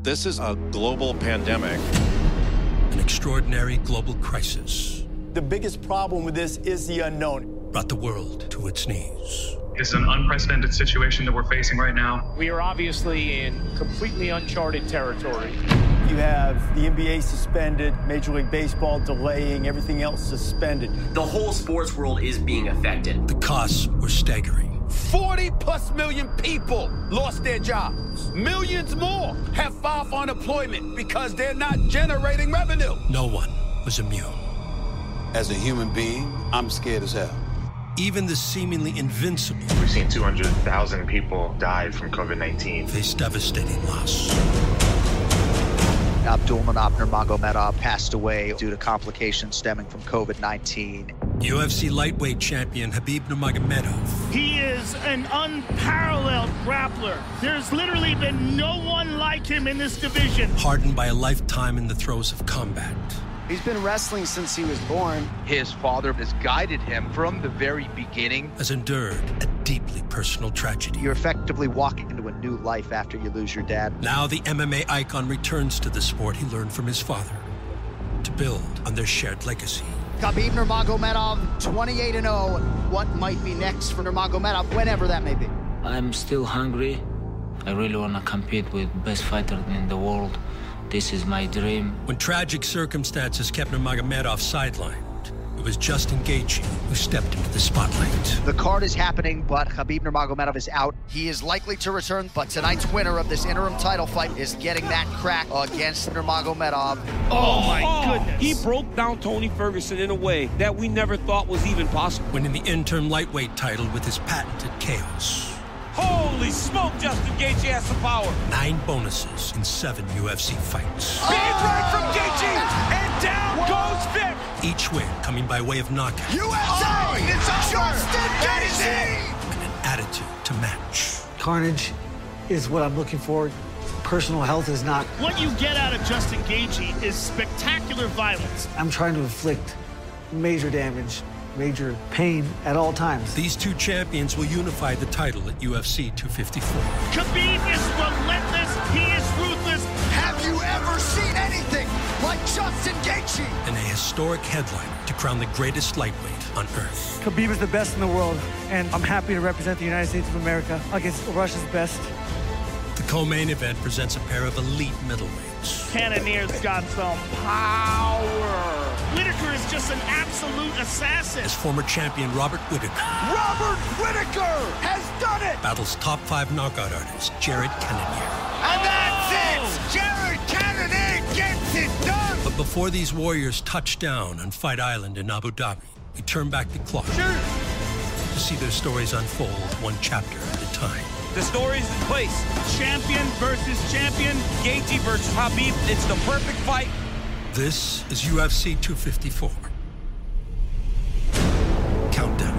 This is a global pandemic. An extraordinary global crisis. The biggest problem with this is the unknown. Brought the world to its knees. This is an unprecedented situation that we're facing right now. We are obviously in completely uncharted territory. You have the NBA suspended, Major League Baseball delaying, everything else suspended. The whole sports world is being affected. The costs were staggering. 40+ million people lost their jobs. Millions more have filed for unemployment because they're not generating revenue. No one was immune. As a human being, I'm scared as hell. Even the seemingly invincible. We've seen 200,000 people die from COVID-19. Face devastating loss. Abdulmanap Nurmagomedov passed away due to complications stemming from COVID-19. UFC lightweight champion Khabib Nurmagomedov. He is an unparalleled grappler. There's literally been no one like him in this division. Hardened by a lifetime in the throes of combat. He's been wrestling since he was born. His father has guided him from the very beginning. Has endured a deeply personal tragedy. You're effectively walking into a new life after you lose your dad. Now the MMA icon returns to the sport he learned from his father to build on their shared legacy. Khabib Nurmagomedov, 28-0. What might be next for Nurmagomedov, whenever that may be? I'm still hungry. I really want to compete with the best fighter in the world. This is my dream. When tragic circumstances kept Nurmagomedov sidelined, it was Justin Gaethje who stepped into the spotlight. The card is happening, but Khabib Nurmagomedov is out. He is likely to return, but tonight's winner of this interim title fight is getting that crack against Nurmagomedov. Oh my goodness. He broke down Tony Ferguson in a way that we never thought was even possible. Winning the interim lightweight title with his patented chaos. Holy smoke, Justin Gaethje has some power. 9 bonuses in 7 UFC fights. Big right from Gaethje, and down goes Vic. Each win coming by way of knockout. USA! It's Justin Gaethje! And an attitude to match. Carnage is what I'm looking for. Personal health is not. What you get out of Justin Gaethje is spectacular violence. I'm trying to inflict major damage, major pain at all times. These two champions will unify the title at UFC 254. Khabib is relentless. He is ruthless. Have you ever seen anything like Justin Gaethje? And a historic headliner to crown the greatest lightweight on earth. Khabib is the best in the world, and I'm happy to represent the United States of America against Russia's best. The co-main event presents a pair of elite middleweights. Cannonier's got some power. Whitaker is just an absolute assassin. As former champion Robert Whitaker. Robert Whitaker has done it! Battles top 5 knockout artist Jared Cannonier. And that's it! Jared Cannonier gets it done! But before these warriors touch down on Fight Island in Abu Dhabi, we turn back the clock to see their stories unfold one chapter at a time. The story's in place. Champion versus champion. Gaethje versus Khabib. It's the perfect fight. This is UFC 254. Countdown.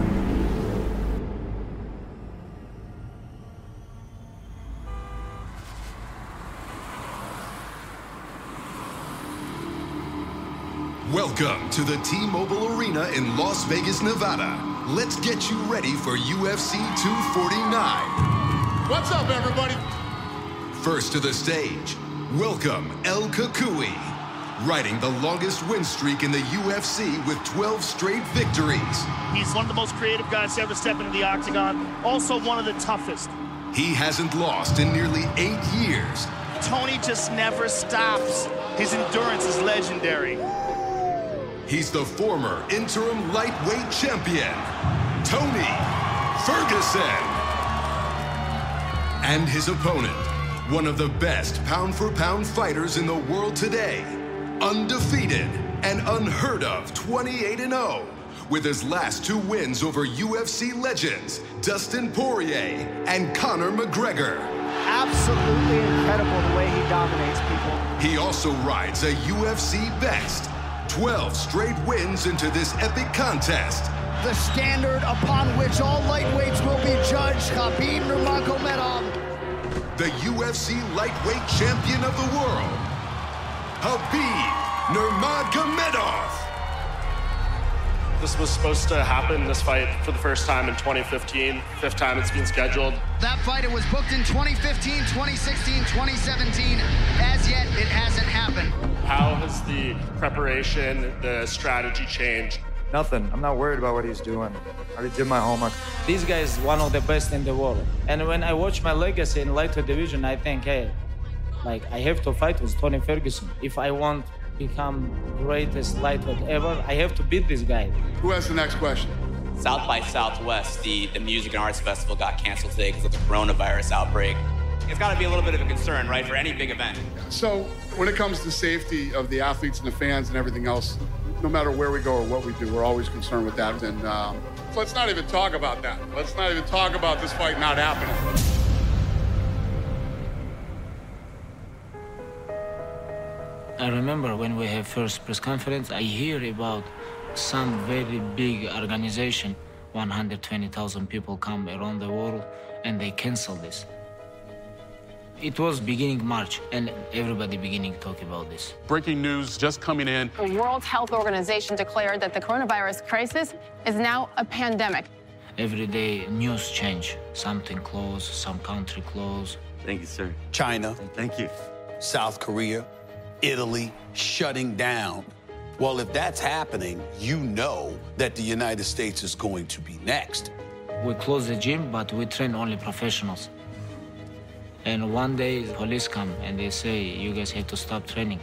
Welcome to the T-Mobile Arena in Las Vegas, Nevada. Let's get you ready for UFC 249. What's up, everybody? First to the stage, welcome El Cucuy, riding the longest win streak in the UFC with 12 straight victories. He's one of the most creative guys to ever step into the octagon, also one of the toughest. He hasn't lost in nearly 8 years. Tony just never stops. His endurance is legendary. He's the former interim lightweight champion, Tony Ferguson. And his opponent, one of the best pound-for-pound fighters in the world today, undefeated and unheard of 28-0, with his last 2 wins over UFC legends Dustin Poirier and Conor McGregor. Absolutely incredible the way he dominates people. He also rides a UFC best 12 straight wins into this epic contest. The standard upon which all lightweights will be judged, Khabib Nurmagomedov. The UFC lightweight champion of the world, Khabib Nurmagomedov. This was supposed to happen, this fight, for the first time in 2015. 5th time it's been scheduled. That fight, it was booked in 2015, 2016, 2017. As yet it hasn't happened. How has the preparation, the strategy changed? Nothing. I'm not worried about what he's doing. I already did my homework. This guy is one of the best in the world. And when I watch my legacy in lightweight division, I think, hey, like I have to fight with Tony Ferguson. If I want to become greatest lightweight ever, I have to beat this guy. Who has the next question? South by Southwest, the Music and Arts Festival got canceled today because of the coronavirus outbreak. It's got to be a little bit of a concern, right, for any big event. So when it comes to safety of the athletes and the fans and everything else, no matter where we go or what we do, we're always concerned with that. And let's not even talk about that. Let's not even talk about this fight not happening. I remember when we have first press conference, I hear about some very big organization, 120,000 people come around the world, and they cancel this. It was beginning March, and everybody beginning to talk about this. Breaking news just coming in. The World Health Organization declared that the coronavirus crisis is now a pandemic. Every day, news change. Something close, some country close. Thank you, sir. China. Thank you. South Korea, Italy, shutting down. Well, if that's happening, you know that the United States is going to be next. We close the gym, but we train only professionals. And one day, the police come and they say, you guys have to stop training.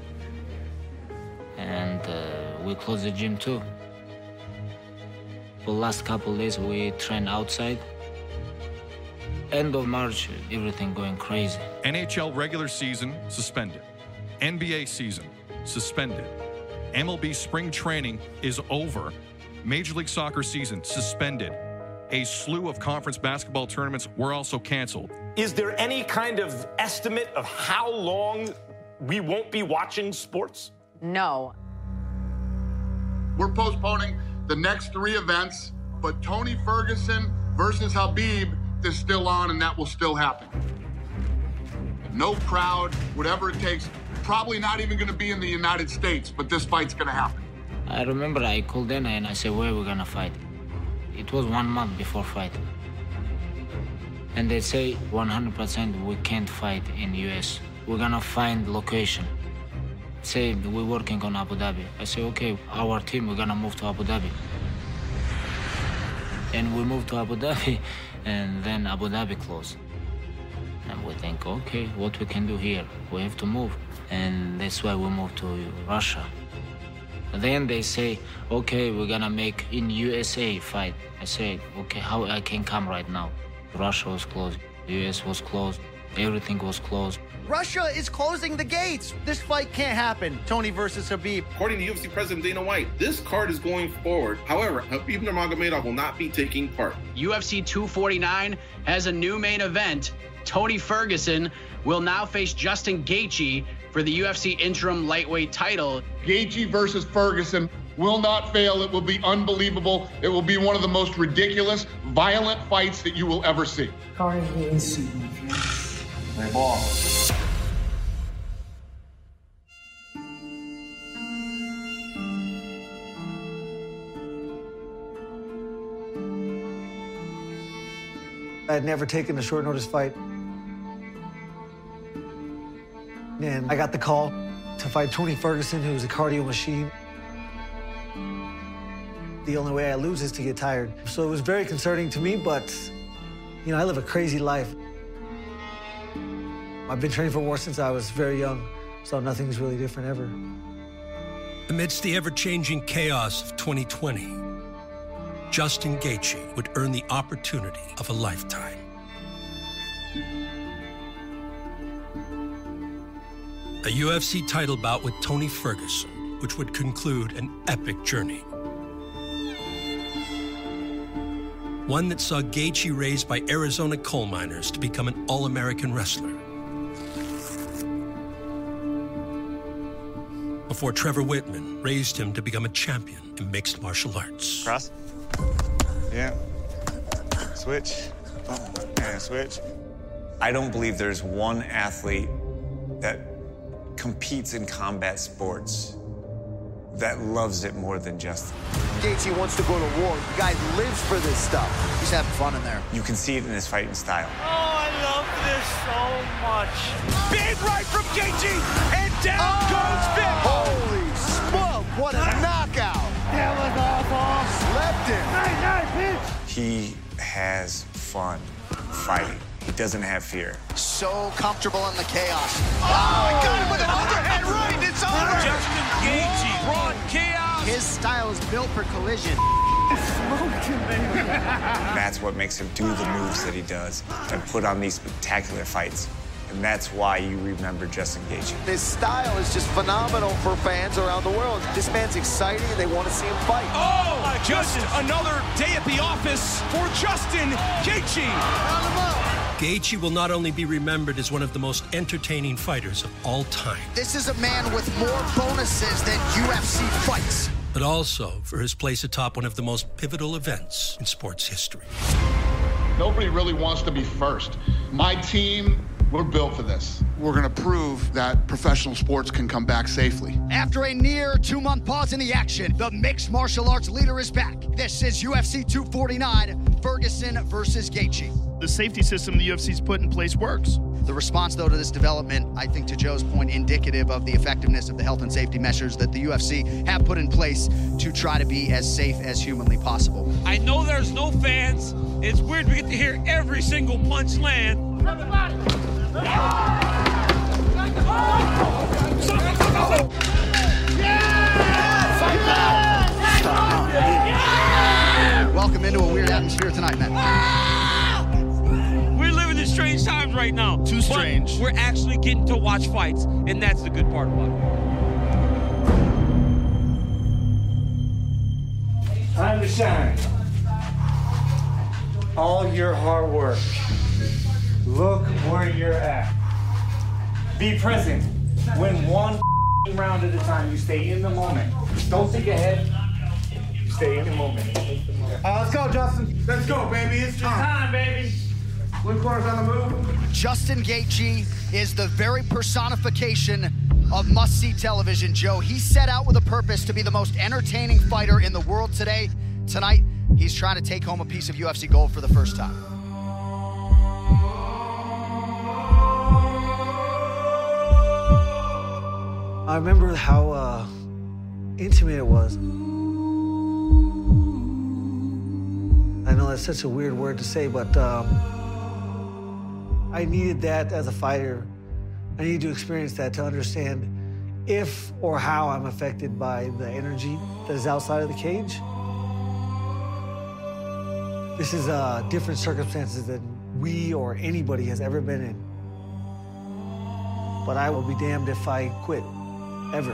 And we close the gym too. For the last couple of days, we train outside. End of March, everything going crazy. NHL regular season suspended. NBA season suspended. MLB spring training is over. Major League Soccer season suspended. A slew of conference basketball tournaments were also canceled. Is there any kind of estimate of how long we won't be watching sports? No. We're postponing the next 3 events, but Tony Ferguson versus Khabib is still on, and that will still happen. No crowd, whatever it takes. Probably not even going to be in the United States, but this fight's going to happen. I remember I called Dana and I said, where are we going to fight? It was 1 month before fight. And they say 100% we can't fight in US. We're going to find location. Say we're working on Abu Dhabi. I say, okay, our team, we're going to move to Abu Dhabi. And we moved to Abu Dhabi, and then Abu Dhabi closed. And we think, okay, what we can do here? We have to move. And that's why we moved to Russia. Then they say, okay, we're gonna make in USA fight. I say, okay, how I can come right now? Russia was closed, US was closed, everything was closed. Russia is closing the gates. This fight can't happen. Tony versus Khabib. According to UFC President Dana White, this card is going forward. However, Khabib Nurmagomedov will not be taking part. UFC 249 has a new main event. Tony Ferguson will now face Justin Gaethje for the UFC interim lightweight title. Gaethje versus Ferguson will not fail. It will be unbelievable. It will be one of the most ridiculous, violent fights that you will ever see. Play ball. I had never taken a short notice fight. And I got the call to fight Tony Ferguson, who's a cardio machine. The only way I lose is to get tired. So it was very concerning to me, but, you know, I live a crazy life. I've been training for war since I was very young, so nothing's really different ever. Amidst the ever-changing chaos of 2020, Justin Gaethje would earn the opportunity of a lifetime. A UFC title bout with Tony Ferguson, which would conclude an epic journey. One that saw Gaethje raised by Arizona coal miners to become an All-American wrestler. Before Trevor Whitman raised him to become a champion in mixed martial arts. Cross. Yeah. Switch. And switch. I don't believe there's one athlete that competes in combat sports that loves it more than Justin. Gaethje wants to go to war. The guy lives for this stuff. He's having fun in there. You can see it in his fighting style. Oh, I love this so much. Big right from Gaethje. has fun fighting. He doesn't have fear. So comfortable in the chaos. Oh, he got him with an overhead right. It's over. Justin Gaethje brought chaos. His style is built for collision. That's what makes him do the moves that he does and put on these spectacular fights. And that's why you remember Justin Gaethje. His style is just phenomenal for fans around the world. This man's exciting, and they want to see him fight. Oh, my just another day at the office for Justin Gaethje. Gaethje will not only be remembered as one of the most entertaining fighters of all time. This is a man with more bonuses than UFC fights. But also for his place atop one of the most pivotal events in sports history. Nobody really wants to be first. My team, we're built for this. We're going to prove that professional sports can come back safely. After a near 2-month pause in the action, the mixed martial arts leader is back. This is UFC 249, Ferguson versus Gaethje. The safety system the UFC's put in place works. The response, though, to this development, I think to Joe's point, indicative of the effectiveness of the health and safety measures that the UFC have put in place to try to be as safe as humanly possible. I know there's no fans. It's weird we get to hear every single punch land. Welcome into a weird atmosphere tonight, man. We're living in strange times right now. Too strange. But we're actually getting to watch fights, and that's the good part about it. Time to shine. All your hard work. Look where you're at. Be present. Win one round at a time. You stay in the moment. Don't think ahead. You stay in the moment. Let's go, Justin. Let's go, baby. It's your time, baby. Blue corner's on the move. Justin Gaethje is the very personification of must-see television, Joe. He set out with a purpose to be the most entertaining fighter in the world today. Tonight, he's trying to take home a piece of UFC gold for the first time. I remember how intimate it was. I know that's such a weird word to say, but I needed that as a fighter. I needed to experience that to understand if or how I'm affected by the energy that is outside of the cage. This is different circumstances than we or anybody has ever been in. But I will be damned if I quit, ever.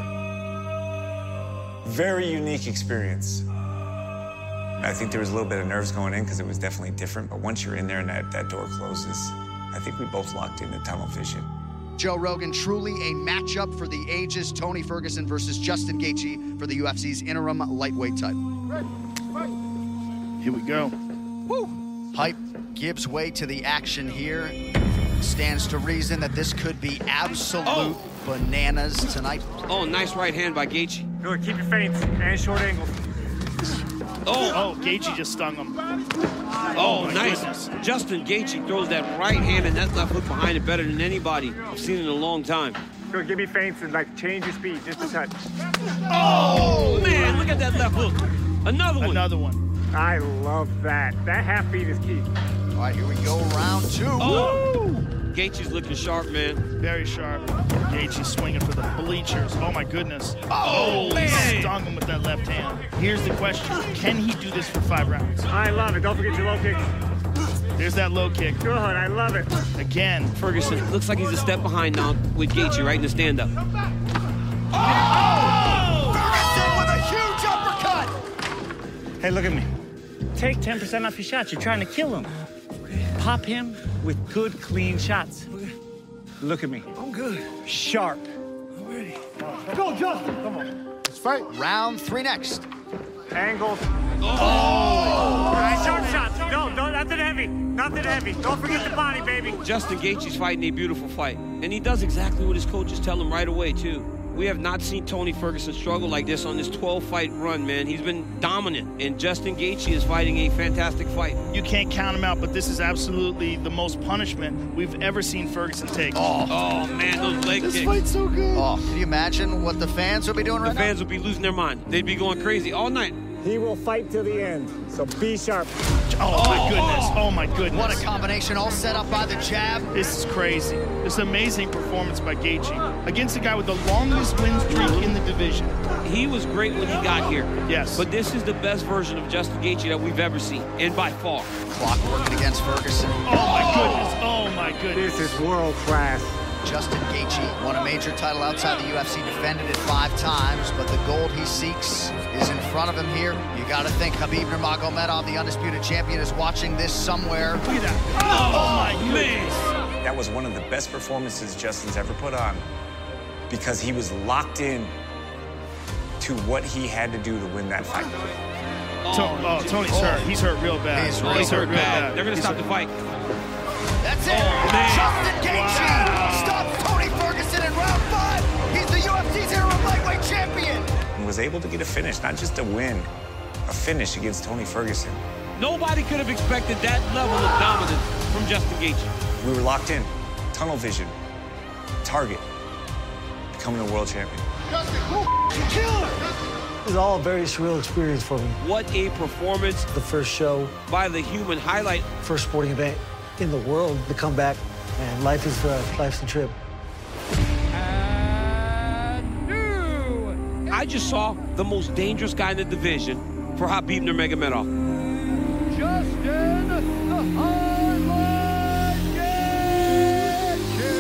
Very unique experience. I think there was a little bit of nerves going in because it was definitely different, but once you're in there and that door closes, I think we both locked into tunnel vision. Joe Rogan, truly a matchup for the ages. Tony Ferguson versus Justin Gaethje for the UFC's interim lightweight title. Here we go. Woo! Hype gives way to the action here. Stands to reason that this could be absolute bananas tonight. Oh, nice right hand by Gaethje. Good, keep your feints and short angles. Oh, Gaethje just stung him. Oh, nice. Goodness. Justin Gaethje throws that right hand and that left hook behind it better than anybody I've seen in a long time. Good, give me feints and change your speed just a touch. Oh, man, look at that left hook. Another one. Another one. I love that. That half beat is key. All right, here we go, round two. Oh. Gaethje's looking sharp, man. Very sharp. Gaethje's swinging for the bleachers. Oh, my goodness. Oh, man. He stung him with that left hand. Here's the question. Can he do this for 5 rounds? I love it. Don't forget your low kicks. There's that low kick. Good, I love it. Again. Ferguson looks like he's a step behind now with Gaethje right in the stand-up. Oh! Ferguson with a huge uppercut. Hey, look at me. Take 10% off your shots. You're trying to kill him. Pop him with good, clean shots. Look at me. I'm good. Sharp. I'm ready. Go, Justin. Come on. Let's fight. Round 3 next. Angles. Oh! All right, short shots. No, nothing heavy. Nothing heavy. Don't forget the body, baby. Justin Gaethje's fighting a beautiful fight. And he does exactly what his coaches tell him right away, too. We have not seen Tony Ferguson struggle like this on this 12-fight run, man. He's been dominant, and Justin Gaethje is fighting a fantastic fight. You can't count him out, but this is absolutely the most punishment we've ever seen Ferguson take. Oh man, those leg kicks. This fight's so good. Oh, can you imagine what the fans will be doing right now? The fans will be losing their mind. They'd be going crazy all night. He will fight till the end, so be sharp. Oh, my goodness. Oh, my goodness. What a combination, all set up by the jab. This is crazy. This is an amazing performance by Gaethje against the guy with the longest win streak in the division. He was great when he got here. Yes. But this is the best version of Justin Gaethje that we've ever seen, and by far. Clock working against Ferguson. Oh, my goodness. Oh, my goodness. This is world class. Justin Gaethje won a major title outside the UFC, defended it 5 times, but the gold he seeks is in front of him here. You got to think Khabib Nurmagomedov, the undisputed champion, is watching this somewhere. Look at that. Oh, my goodness. That was one of the best performances Justin's ever put on because he was locked in to what he had to do to win that fight. Tony's hurt. He's hurt real bad. He's hurt real bad. They're going to stop the fight. That's it. Justin Gaethje stops Tony Ferguson in round 5. He's the UFC's interim lightweight champion. And was able to get a finish, not just a win, a finish against Tony Ferguson. Nobody could have expected that level of dominance from Justin Gaethje. We were locked in, tunnel vision, target, becoming a world champion. Killer! It was all a very surreal experience for me. What a performance. The first show. By the human highlight. First sporting event in the world to come back, and life's a trip. I just saw the most dangerous guy in the division for Khabib Nurmagomedov. Justin the Hardline Gaethje.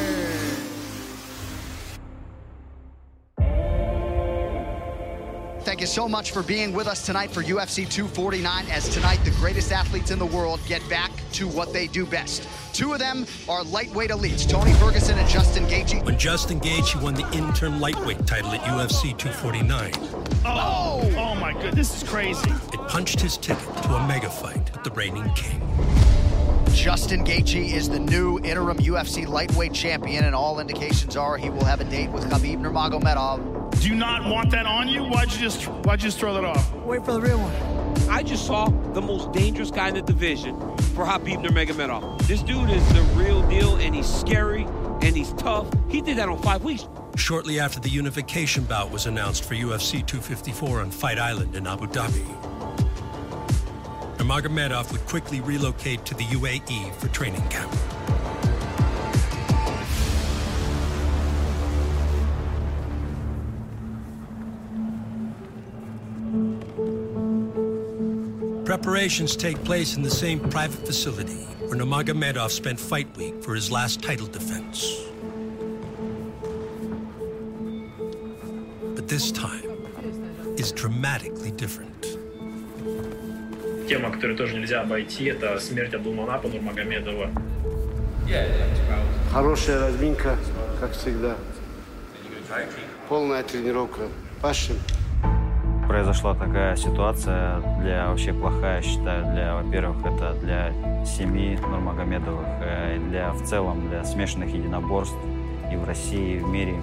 Thank you so much for being with us tonight for UFC 249, as tonight the greatest athletes in the world get back to what they do best. 2 of them are lightweight elites, Tony Ferguson and Justin Gaethje. When Justin Gaethje won the interim lightweight title at UFC 249. Oh my goodness, this is crazy. It punched his ticket to a mega fight with the reigning king. Justin Gaethje is the new interim UFC lightweight champion, and all indications are he will have a date with Khabib Nurmagomedov. Do you not want that on you? Why'd you just throw that off? Wait for the real one. I just saw the most dangerous guy in the division for Khabib Nurmagomedov. This dude is the real deal, and he's scary, and he's tough. He did that on 5 weeks. Shortly after the unification bout was announced for UFC 254 on Fight Island in Abu Dhabi, Nurmagomedov would quickly relocate to the UAE for training camp. Preparations take place in the same private facility where Nurmagomedov spent fight week for his last title defense. But this time is dramatically different. Тема, которую тоже нельзя обойти, это смерть Абдулманаба Нурмагомедова. Хорошая разминка, как всегда. Полная тренировка. Пашем. Произошла такая ситуация, вообще плохая, считаю, во-первых, это для семьи Нурмагомедовых, в целом для смешанных единоборств и в России, и в мире.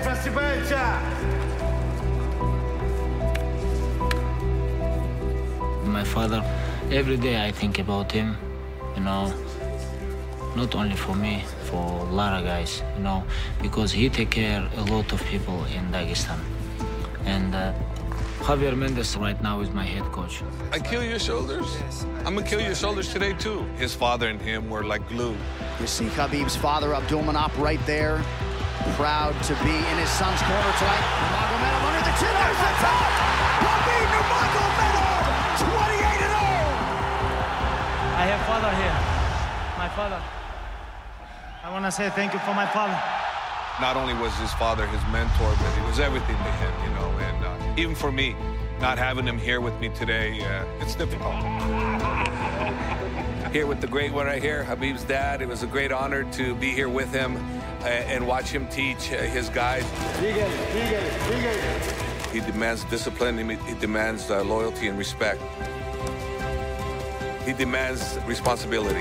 My father, every day I think about him, not only for me, for a lot of guys, because he take care a lot of people in Dagestan. And Javier Mendez right now is my head coach. I kill your shoulders. I'm gonna kill your shoulders today too. His father and him were like glue. You see Khabib's father, Abdulmanap, right there. Proud to be in his son's corner tonight. Nurmagomedov under the chin. There's the top. Khabib Nurmagomedov, 28-0. I have father here. My father. I want to say thank you for my father. Not only was his father his mentor, but he was everything to him, and even for me, not having him here with me today, it's difficult. Here with the great one right here, Khabib's dad. It was a great honor to be here with him and watch him teach his guys. He demands discipline, he demands loyalty and respect. He demands responsibility.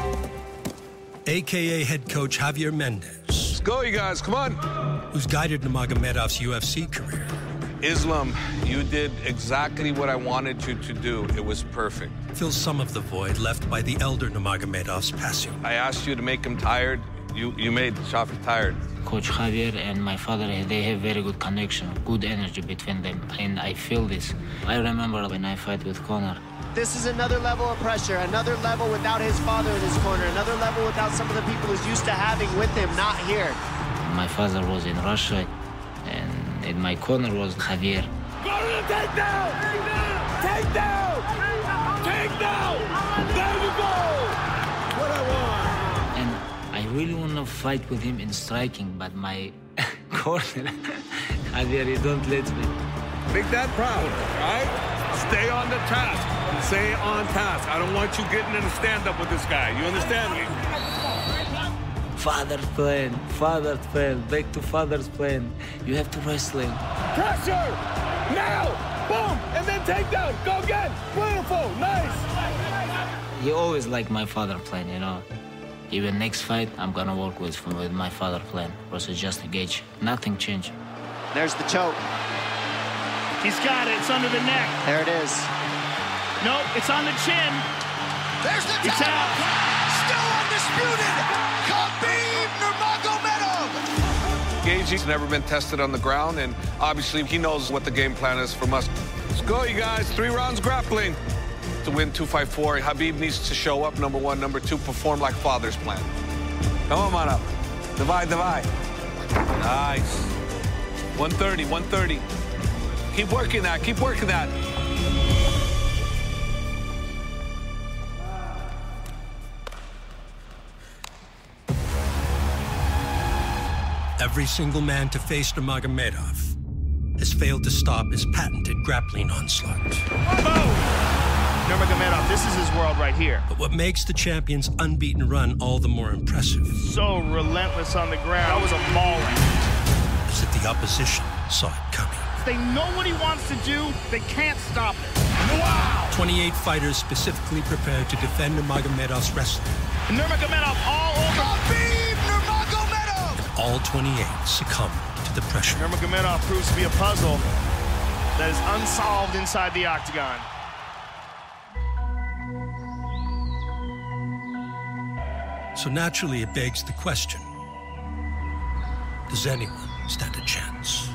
AKA head coach Javier Mendez. Let's go, you guys, come on. Who's guided Nurmagomedov's UFC career. Islam, you did exactly what I wanted you to do. It was perfect. Fills some of the void left by the elder Nurmagomedov's passing. I asked you to make him tired. You made Shafi tired. Coach Javier and my father, they have very good connection, good energy between them, and I feel this. I remember when I fight with Conor. This is another level of pressure, another level without his father in his corner, another level without some of the people he's used to having with him, not here. My father was in Russia, and in my corner was Javier. Go to the takedown! Takedown! Takedown! There you go! What I want! And I really want to fight with him in striking, but my corner, Javier, he don't let me. Make that proud, right? Stay on the task. Stay on task. I don't want you getting in a stand-up with this guy. You understand me? Father's plan, back to father's plan. You have to wrestle. Pressure! Now! Boom! And then take down. Go again. Beautiful. Nice. He always liked my father plan, you know. Even next fight, I'm gonna work with my father plan versus Justin Gaethje. Nothing changed. There's the choke. He's got it. It's under the neck. There it is. Nope, it's on the chin. There's the It's out. Still undisputed. Khabib Nurmagomedov. Gaethje's never been tested on the ground, and obviously he knows what the game plan is from us. Let's go, you guys. 3 rounds grappling. To win 254, Khabib needs to show up, number 1. Number 2, perform like father's plan. Come on, man up. Divide. Nice. 130, 130. Keep working that, keep working that. Every single man to face Nurmagomedov has failed to stop his patented grappling onslaught. Boom! Nurmagomedov, this is his world right here. But what makes the champion's unbeaten run all the more impressive So relentless on the ground. That was a mauling. is that the opposition saw it coming. They know what he wants to do. They can't stop it. Wow! 28 fighters specifically prepared to defend Nurmagomedov's wrestling. Nurmagomedov all over. Khabib Nurmagomedov. And all 28 succumbed to the pressure. Nurmagomedov proves to be a puzzle that is unsolved inside the octagon. So naturally, it begs the question, does anyone stand a chance?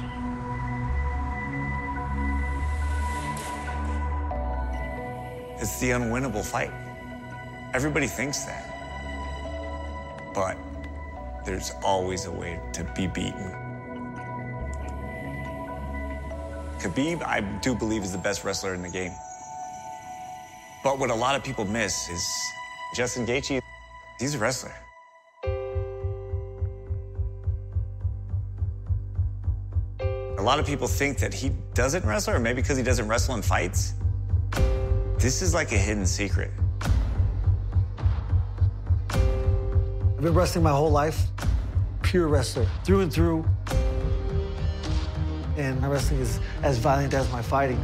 It's the unwinnable fight. Everybody thinks that. But there's always a way to be beaten. Khabib, I do believe, is the best wrestler in the game. But what a lot of people miss is Justin Gaethje, he's a wrestler. A lot of people think that he doesn't wrestle, or maybe because he doesn't wrestle in fights. This is like a hidden secret. I've been wrestling my whole life. Pure wrestler, through and through. And my wrestling is as violent as my fighting.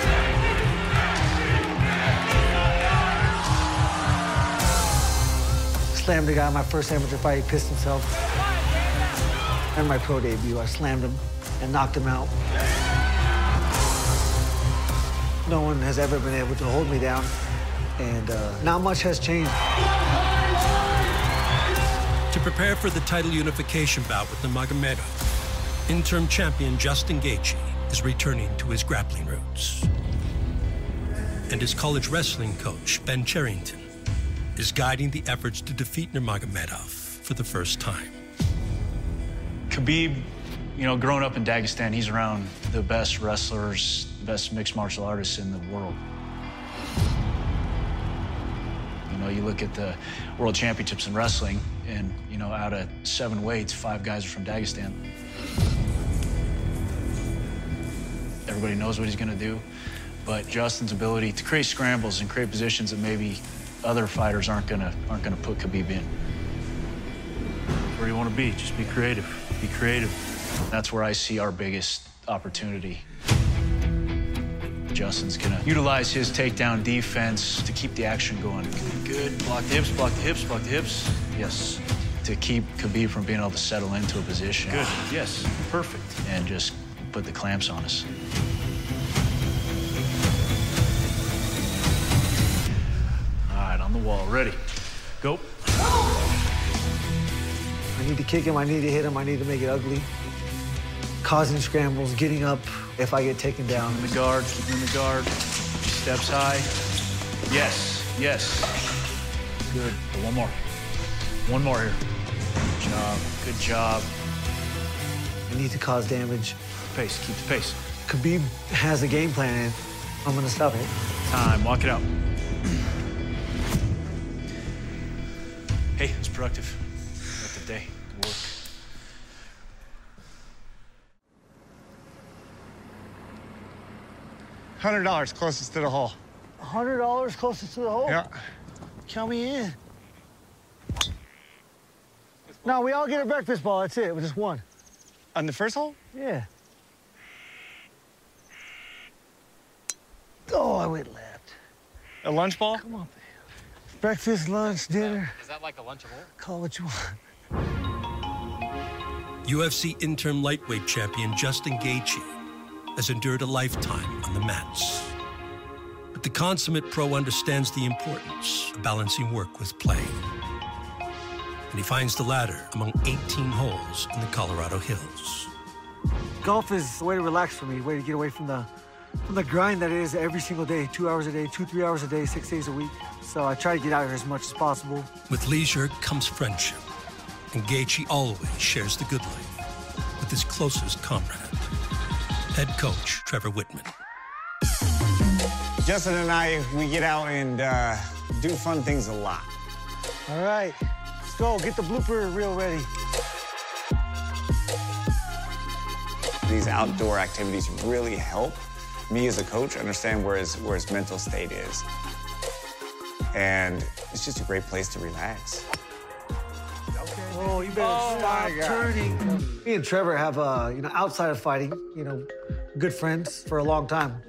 Slammed the guy in my first amateur fight, he pissed himself. And my pro debut, I slammed him and knocked him out. No one has ever been able to hold me down, and not much has changed. To prepare for the title unification bout with Nurmagomedov, interim champion Justin Gaethje is returning to his grappling roots. And his college wrestling coach, Ben Charrington, is guiding the efforts to defeat Nurmagomedov for the first time. Khabib, you know, growing up in Dagestan, he's around the best wrestlers, the best mixed martial artists in the world. You know, you look at the world championships in wrestling, and, you know, out of 7 weights, 5 guys are from Dagestan. Everybody knows what he's going to do, but Justin's ability to create scrambles and create positions that maybe other fighters aren't gonna put Khabib in. Where you want to be, just be creative. Be creative. That's where I see our biggest opportunity. Justin's gonna utilize his takedown defense to keep the action going. Good, block the hips, block the hips, block the hips. Yes, to keep Khabib from being able to settle into a position. Good, yes, perfect. And just put the clamps on us. All right, on the wall, ready. Go. need to kick him, I need to hit him, I need to make it ugly. Causing scrambles, getting up if I get taken down. Keep him in the guard, keep him in the guard. Steps high. Yes, yes. Good. One more. One more here. Good job, good job. I need to cause damage. Pace, keep the pace. Khabib has a game plan, and I'm gonna stop it. Time, walk it out. Hey, it's productive. Productive day. Good work. $100 closest to the hole. $100 closest to the hole? Yeah. Count me in. No, we all get a breakfast ball. That's it. Just one. On the first hole? Yeah. Oh, I went left. A lunch ball? Come on, babe. Breakfast, lunch, dinner. Is that like a Lunchable? Call what you want. UFC interim lightweight champion Justin Gaethje has endured a lifetime on the mats. But the consummate pro understands the importance of balancing work with play. And he finds the latter among 18 holes in the Colorado hills. Golf is a way to relax for me, a way to get away from the grind that it is every single day, 2 hours a day, 2-3 hours a day, 6 days a week. So I try to get out here as much as possible. With leisure comes friendship, and Gaethje always shares the good life with his closest comrade, head coach Trevor Whitman. Justin and I, we get out and do fun things a lot. All right, let's go. Get the blooper reel ready. These outdoor activities really help me as a coach understand where his mental state is. And it's just a great place to relax. Oh, you better stop turning. Me and Trevor have, outside of fighting, good friends for a long time.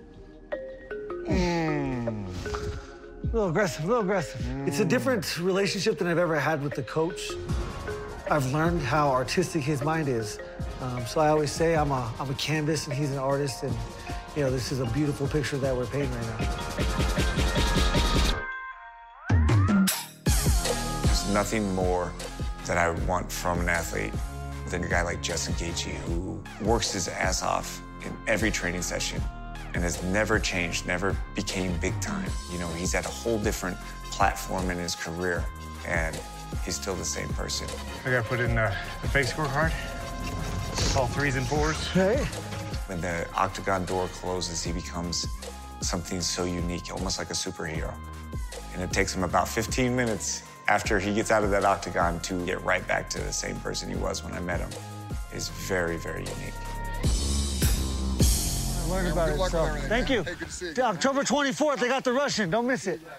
A little aggressive, a little aggressive. It's a different relationship than I've ever had with the coach. I've learned how artistic his mind is. So I always say I'm a canvas and he's an artist, and this is a beautiful picture that we're painting right now. There's nothing more that I would want from an athlete than a guy like Justin Gaethje, who works his ass off in every training session and has never changed, never became big time. He's at a whole different platform in his career, and he's still the same person. I gotta put in the fake scorecard. It's all 3s and 4s. Hey. When the octagon door closes, he becomes something so unique, almost like a superhero. And it takes him about 15 minutes after he gets out of that octagon to get right back to the same person he was when I met him. It's very, very unique. I learned about it, so thank you. Hey, good to see you. October 24th, they got the Russian. Don't miss it.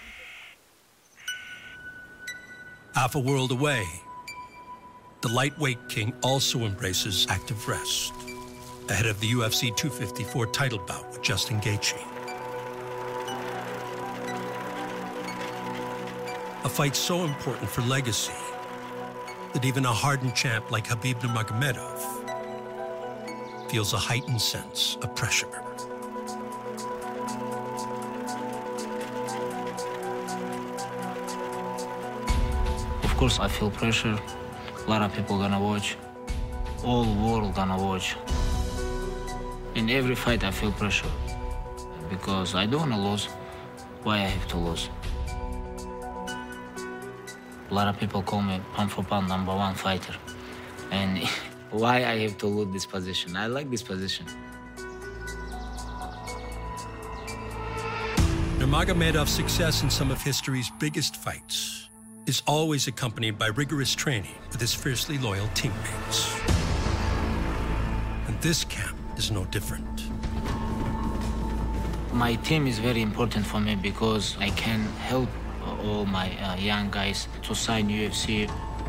Half a world away, the lightweight king also embraces active rest ahead of the UFC 254 title bout with Justin Gaethje. A fight so important for legacy that even a hardened champ like Khabib Nurmagomedov feels a heightened sense of pressure. Of course, I feel pressure. A lot of people gonna watch. All world gonna watch. In every fight, I feel pressure because I don't wanna lose. Why I have to lose? A lot of people call me pound for pound #1 fighter, and why I have to lose this position? I like this position. Nurmagomedov's success in some of history's biggest fights is always accompanied by rigorous training with his fiercely loyal teammates. And this camp is no different. My team is very important for me because I can help all my young guys to sign UFC.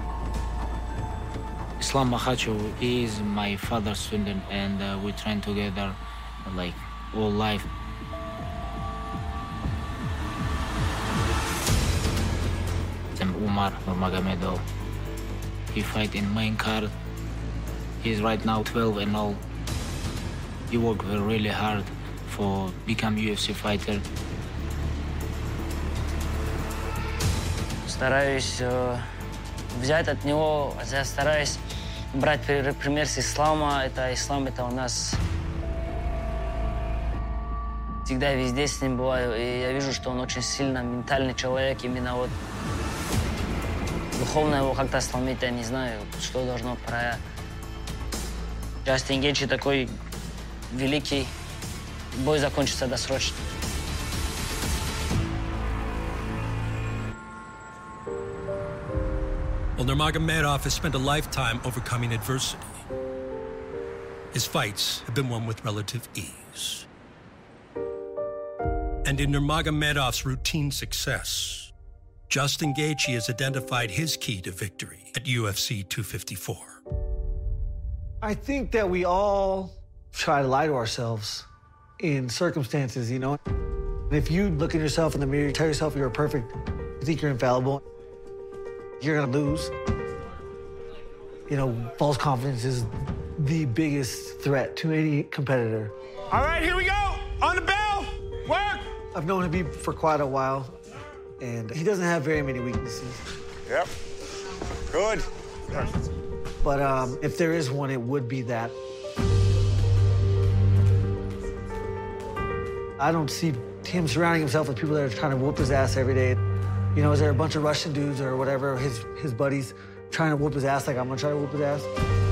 Islam Makhachev is my father's student, and we train together like all life. Umar Nurmagomedov. He fight in main card. He's right now 12-0. He worked really hard for become UFC fighter. Стараюсь взять от него. Я стараюсь брать пример с ислама. Ислам это у нас всегда везде с ним бываю. И я вижу, что он очень сильно ментальный человек. Именно вот духовно его как-то сломить, я не знаю, что должно про Джастин Гейджи такой великий. Бой закончится досрочно. Well, Nurmagomedov has spent a lifetime overcoming adversity. His fights have been won with relative ease. And in Nurmagomedov's routine success, Justin Gaethje has identified his key to victory at UFC 254. I think that we all try to lie to ourselves in circumstances, you know? If you look at yourself in the mirror, you tell yourself you're perfect, you think you're infallible, you're gonna lose. You know, false confidence is the biggest threat to any competitor. All right, here we go. On the bell. Work. I've known Habib for quite a while, and he doesn't have very many weaknesses. Yep. Good. But if there is one, it would be that. I don't see him surrounding himself with people that are trying to whoop his ass every day. You know, is there a bunch of Russian dudes or whatever, his buddies, trying to whoop his ass like I'm gonna try to whoop his ass?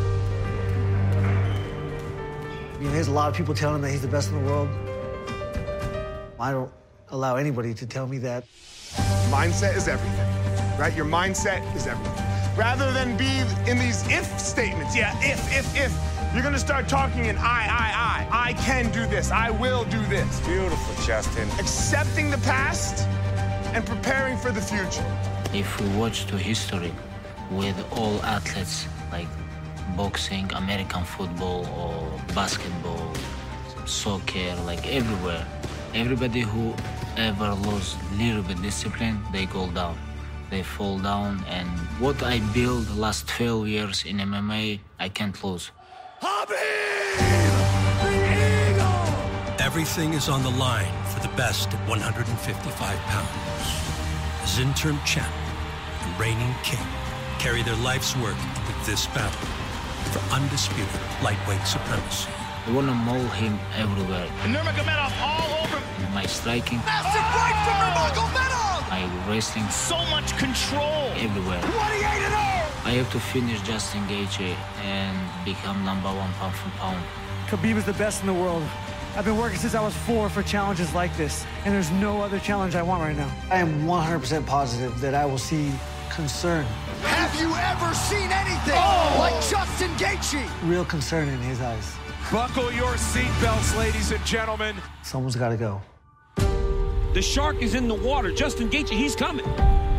You know, there's a lot of people telling him that he's the best in the world. I don't allow anybody to tell me that. Mindset is everything, right? Your mindset is everything. Rather than be in these if statements, yeah, if, you're gonna start talking in I can do this, I will do this. Beautiful, Justin. Accepting the past and preparing for the future. If we watch to history with all athletes like boxing, American football or basketball, soccer, like everywhere, everybody who ever lost a little bit discipline, they go down. They fall down, and what I built the last 12 years in MMA, I can't lose. Everything is on the line for the best at 155 pounds. As interim champ and reigning king carry their life's work into this battle for undisputed lightweight supremacy. I want to maul him everywhere. Nurmagomedov all over. My striking. Massive right from Nurmagomedov! My wrestling. So much control. Everywhere. 28-0! I have to finish Justin Gaethje and become #1 pound for pound. Khabib is the best in the world. I've been working since I was 4 for challenges like this, and there's no other challenge I want right now. I am 100% positive that I will see concern. Have you ever seen anything like Justin Gaethje? Real concern in his eyes. Buckle your seatbelts, ladies and gentlemen. Someone's got to go. The shark is in the water. Justin Gaethje, he's coming.